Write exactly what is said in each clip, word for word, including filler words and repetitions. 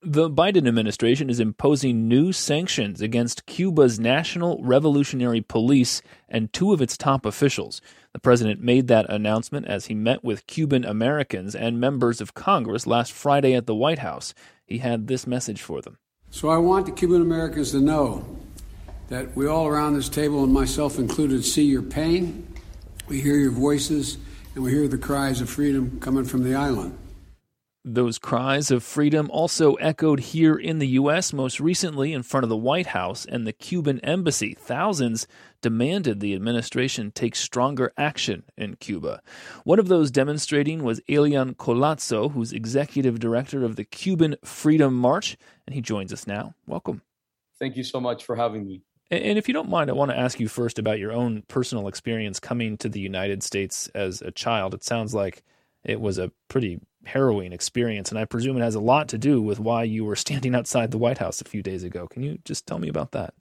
The Biden administration is imposing new sanctions against Cuba's National Revolutionary Police and two of its top officials. The president made that announcement as he met with Cuban Americans and members of Congress last Friday at the White House. He had this message for them. So I want the Cuban Americans to know that we all around this table, and myself included, see your pain, we hear your voices, and we hear the cries of freedom coming from the island. Those cries of freedom also echoed here in the U S, most recently in front of the White House and the Cuban embassy. Thousands demanded the administration take stronger action in Cuba. One of those demonstrating was Elian Colazzo, who's executive director of the Cuban Freedom March, and he joins us now. Welcome. Thank you so much for having me. And if you don't mind, I want to ask you first about your own personal experience coming to the United States as a child. It sounds like it was a pretty harrowing experience, and I presume it has a lot to do with why you were standing outside the White House a few days ago. Can you just tell me about that?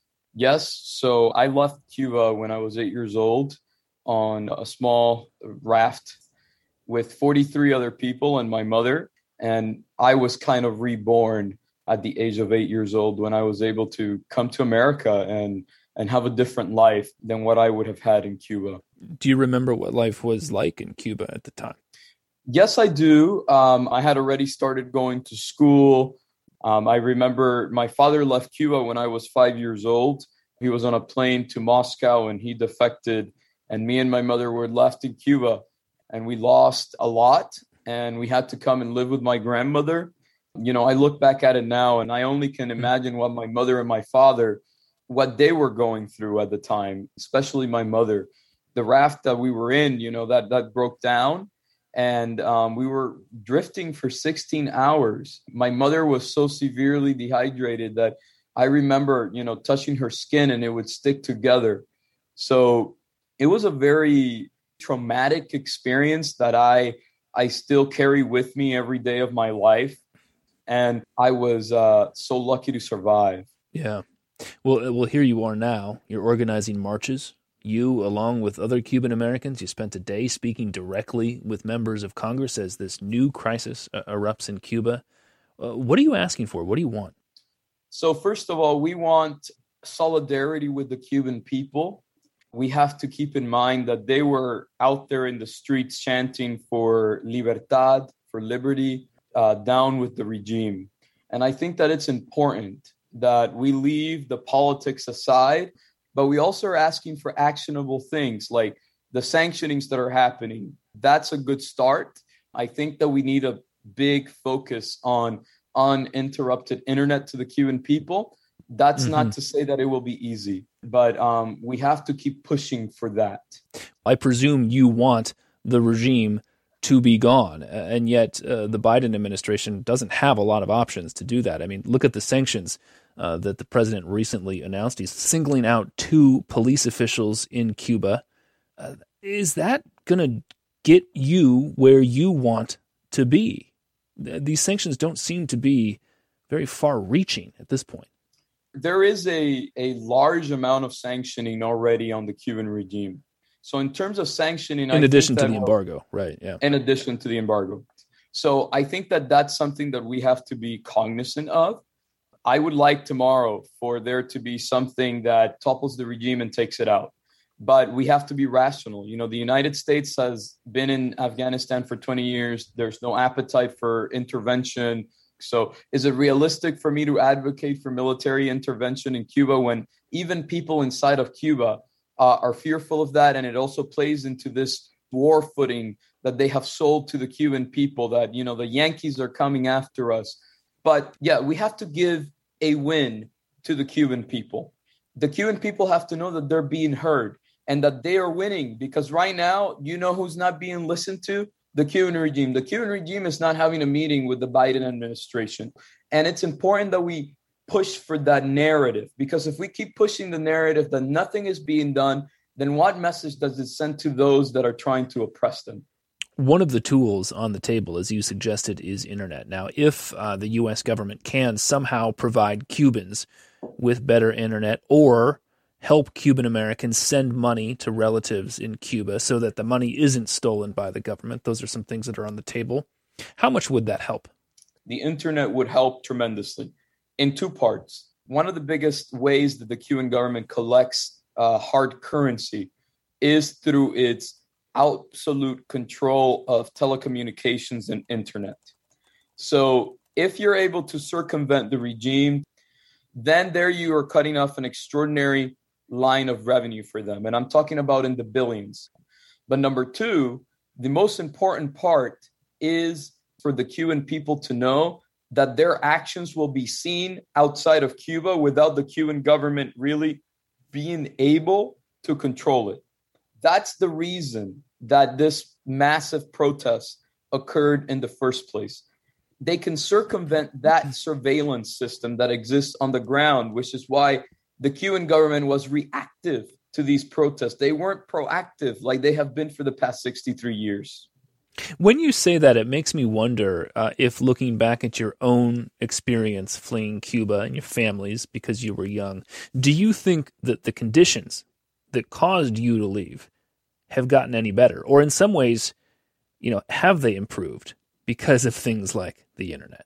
Yes. So I left Cuba when I was eight years old on a small raft with forty-three other people and my mother. And I was kind of reborn at the age of eight years old when I was able to come to America and, and have a different life than what I would have had in Cuba. Do you remember what life was like in Cuba at the time? Yes, I do. Um, I had already started going to school. Um, I remember my father left Cuba when I was five years old. He was on a plane to Moscow and he defected. And me and my mother were left in Cuba. And we lost a lot. And we had to come and live with my grandmother. You know, I look back at it now and I only can imagine what my mother and my father, what they were going through at the time, especially my mother. The raft that we were in, you know, that that broke down. And um, we were drifting for sixteen hours. My mother was so severely dehydrated that I remember, you know, touching her skin and it would stick together. So it was a very traumatic experience that I I still carry with me every day of my life. And I was uh, so lucky to survive. Yeah. Well, well, here you are now. You're organizing marches. You, along with other Cuban Americans, you spent a day speaking directly with members of Congress as this new crisis uh, erupts in Cuba. Uh, what are you asking for? What do you want? So first of all, we want solidarity with the Cuban people. We have to keep in mind that they were out there in the streets chanting for libertad, for liberty, uh, down with the regime. And I think that it's important that we leave the politics aside, but we also are asking for actionable things like the sanctionings that are happening. That's a good start. I think that we need a big focus on uninterrupted internet to the Cuban people. That's mm-hmm. not to say that it will be easy, but um, we have to keep pushing for that. I presume you want the regime to be gone, and yet uh, the Biden administration doesn't have a lot of options to do that. I mean, look at the sanctions Uh, that the president recently announced. He's singling out two police officials in Cuba. Uh, is that going to get you where you want to be? These sanctions don't seem to be very far-reaching at this point. There is a, a large amount of sanctioning already on the Cuban regime. So in terms of sanctioning... In I addition think to that, the embargo, right, yeah. In addition to the embargo. So I think that that's something that we have to be cognizant of. I would like tomorrow for there to be something that topples the regime and takes it out. But we have to be rational. You know, the United States has been in Afghanistan for twenty years. There's no appetite for intervention. So is it realistic for me to advocate for military intervention in Cuba when even people inside of Cuba uh, are fearful of that? And it also plays into this war footing that they have sold to the Cuban people that, you know, the Yankees are coming after us. But yeah, we have to give a win to the Cuban people. The Cuban people have to know that they're being heard and that they are winning, because right now, you know who's not being listened to? The Cuban regime. The Cuban regime is not having a meeting with the Biden administration. And it's important that we push for that narrative, because if we keep pushing the narrative that nothing is being done, then what message does it send to those that are trying to oppress them? One of the tools on the table, as you suggested, is internet. Now, if uh, the U S government can somehow provide Cubans with better internet or help Cuban Americans send money to relatives in Cuba so that the money isn't stolen by the government, those are some things that are on the table. How much would that help? the internet would help tremendously in two parts. One of the biggest ways that the Cuban government collects uh, hard currency is through its absolute control of telecommunications and internet. So if you're able to circumvent the regime, then there you are cutting off an extraordinary line of revenue for them. And I'm talking about in the billions. But number two, the most important part is for the Cuban people to know that their actions will be seen outside of Cuba without the Cuban government really being able to control it. That's the reason that this massive protest occurred in the first place. They can circumvent that surveillance system that exists on the ground, which is why the Cuban government was reactive to these protests. They weren't proactive like they have been for the past sixty-three years. When you say that, it makes me wonder uh, if looking back at your own experience fleeing Cuba and your families because you were young, do you think that the conditions that caused you to leave have gotten any better? Or in some ways, you know, have they improved because of things like the internet?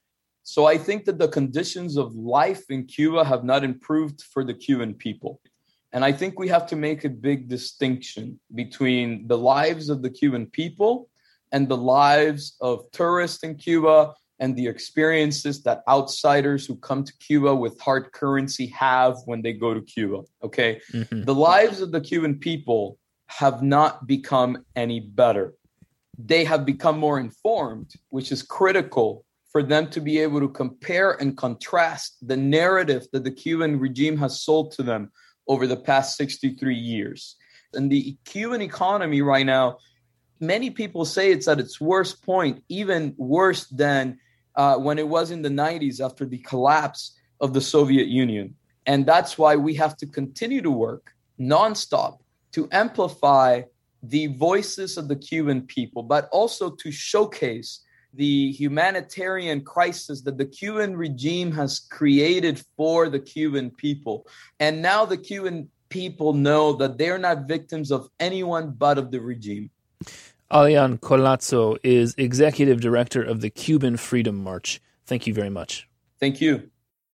So I think that the conditions of life in Cuba have not improved for the Cuban people. And I think we have to make a big distinction between the lives of the Cuban people and the lives of tourists in Cuba and the experiences that outsiders who come to Cuba with hard currency have when they go to Cuba. Okay. Mm-hmm. The lives of the Cuban people have not become any better. They have become more informed, which is critical for them to be able to compare and contrast the narrative that the Cuban regime has sold to them over the past sixty-three years. And the Cuban economy right now, many people say it's at its worst point, even worse than uh, when it was in the nineties after the collapse of the Soviet Union. And that's why we have to continue to work nonstop to amplify the voices of the Cuban people, but also to showcase the humanitarian crisis that the Cuban regime has created for the Cuban people. And now the Cuban people know that they're not victims of anyone but of the regime. Alian Collazo is executive director of the Cuban Freedom March. Thank you very much. Thank you.